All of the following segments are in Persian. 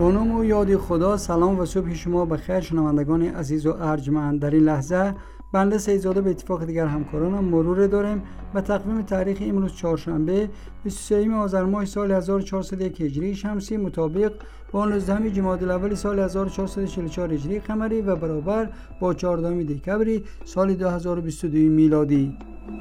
با نام و یاد خدا. سلام و صبح شما بخیر شنوندگان عزیز و ارجمند. در این لحظه بنده سیدزاده به اتفاق دیگر همکارانم مرور داریم به تقویم تاریخ امروز چهارشنبه 23 آذر ماه سال 1401 هجری شمسی مطابق با 19 جمادی الاول سال 1444 هجری قمری و برابر با 14 دکبر سال 2022 میلادی.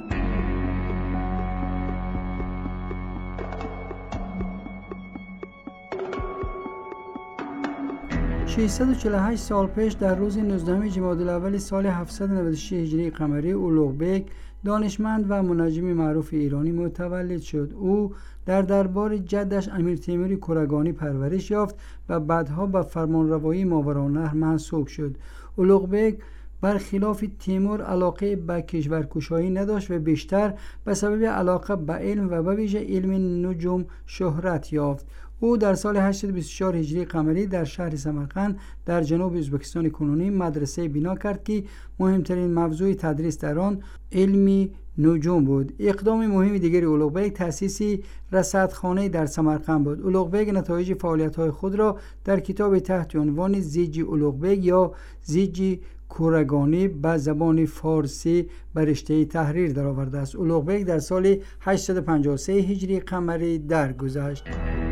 648 سال پیش در روز 19 جمادی الاول سال 796 هجری قمری اولوغبک دانشمند و منجم معروف ایرانی متولد شد. او در دربار جدش امیر تیمور کرگانی پرورش یافت و بعدها به فرمانروایی ماورالنهر منصوب شد. اولوغبک برخلاف تیمور علاقه به کشورکشایی نداشت و بیشتر به سبب علاقه به علم و به ویژه علم نجوم شهرت یافت. او در سال 824 هجری قمری در شهر سمرقند در جنوب ازبکستان کنونی مدرسه بنا کرد که مهمترین موضوع تدریس در آن علم نجوم بود. اقدام مهم دیگری اولوغبک تأسیس رصدخانه در سمرقند بود. اولوغبک نتایج فعالیت‌های خود را در کتاب تحت عنوان زیج اولوغبک یا زیج کرگانی به زبان فارسی به رشته تحریر درآورده است. اولوغبک در سال 853 هجری قمری درگذشت.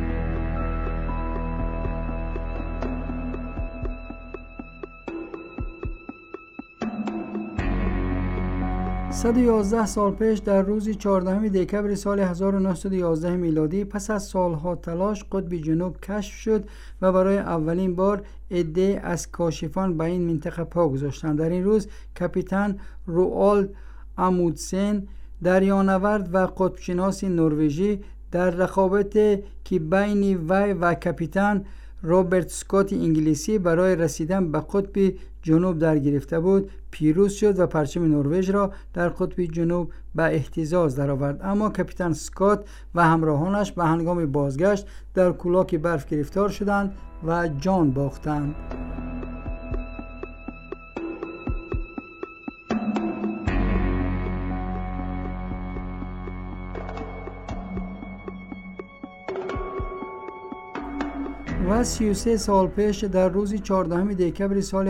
111 سال پیش در روز 14 دکبر سال 1911 میلادی پس از سالها تلاش قطب جنوب کشف شد و برای اولین بار عده از کاشفان به این منطقه پا گذاشتند. در این روز کاپیتان روالد اموندسن دریانورد و قطبشناس نروژی در رقابت که بین وی و کاپیتان رابرت اسکات انگلیسی برای رسیدن به قطب جنوب در گرفته بود پیروز شد و پرچم نروژ را در قطب جنوب به اهتزاز درآورد. اما کاپیتان اسکات و همراهانش به هنگام بازگشت در کولاک برف گرفتار شدند و جان باختند. و 33 سال پیش در روز 14 دکبر سال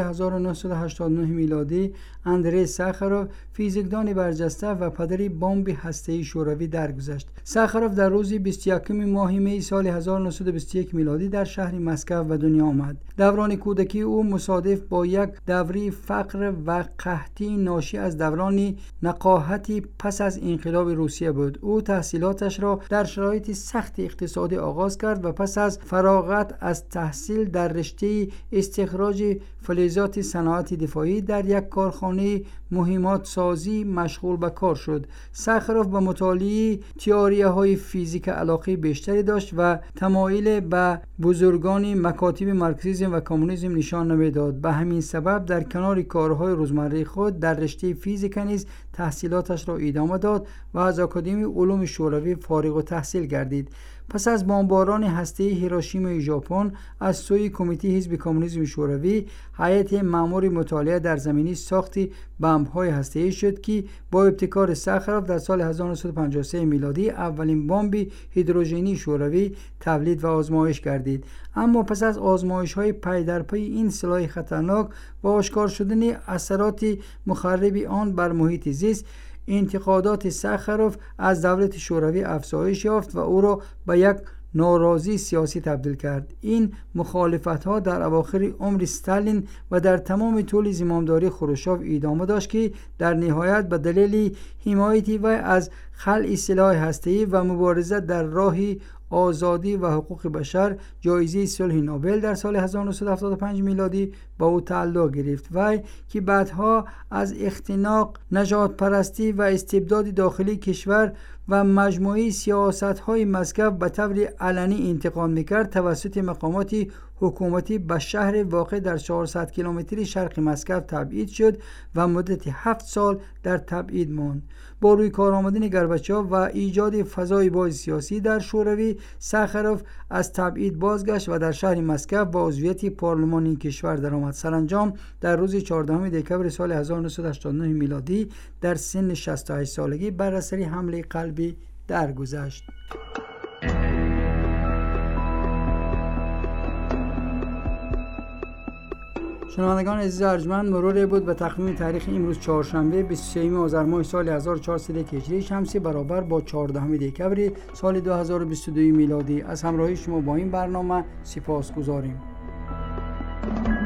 1989 میلادی اندری ساخاروف فیزیکدان برجسته و پدر بمب هسته‌ای شوروی درگذشت. ساخاروف در روز 21 ماه می سال 1921 میلادی در شهر مسکو به دنیا آمد. دوران کودکی او مصادف با یک دوره فقر و قحطی ناشی از دوران نقاهتی پس از انقلاب روسیه بود. او تحصیلاتش را در شرایط سخت اقتصادی آغاز کرد و پس از فراغت از تحصیل در رشته استخراج فلزات صنایع دفاعی در یک کارخانه مهمات سازی مشغول به کار شد. ساخاروف به مطالعه تئوری‌های فیزیک علاقه بیشتری داشت و تمایل به بزرگان مکاتب مارکسیسم و کمونیسم نشان نمیداد. به همین سبب در کنار کارهای روزمره خود در رشته فیزیک نیز تحصیلاتش را ادامه داد و از آکادمی علوم شوروی فارغ التحصیل گردید. پس از بمباران هسته‌ای هیروشیما ژاپن از سوی کمیته حزب کمونیسم شوروی هیئت مأمور مطالعه در زمینه ساخت بمب‌های هسته‌ای شد که با ابتکار ساخاروف در سال 1953 میلادی اولین بمب هیدروژنی شوروی تولید و آزمایش گردید. اما پس از آزمایش‌های پی در پی این سلاح خطرناک و آشکار شدن اثرات مخرب آن بر محیط زیست انتقادات ساخاروف از دولت شوروی افزایش یافت و او را به یک ناراضی سیاسی تبدیل کرد. این مخالفت‌ها در اواخر عمر استالین و در تمام طول زمامداری خروشچف ادامه داشت که در نهایت به دلیل حمایت وی از خلع سلاح هسته‌ای و مبارزه در راه آزادی و حقوق بشر جایزه صلح نوبل در سال 1975 میلادی با او تعلق گرفت. وی که بعدها از اختناق، نژاد پرستی و استبداد داخلی کشور و مجموعه سیاست‌های مسکو به طور علنی انتقاد می‌کرد توسط مقامات حکومتی به شهر واقع در 400 کیلومتری شرق مسکو تبعید شد و مدت 7 سال در تبعید ماند. با روی کار آمدن گورباچوف و ایجاد فضای باز سیاسی در شوروی ساخاروف از تبعید بازگشت و در شهر مسکو با عضویت پارلمان این کشور درآمد. سرانجام در روز 14 دکبر سال 1989 میلادی در سن 68 سالگی بر اثر حمله قلبی درگذشت. شنوندگان عزیز ارجمند، مرور بود به تقویم تاریخ امروز چهارشنبه 23 آذر ماه سال 1401 هجری شمسی برابر با 14 دکبر سال 2022 میلادی. از همراهی شما با این برنامه سپاسگزاریم.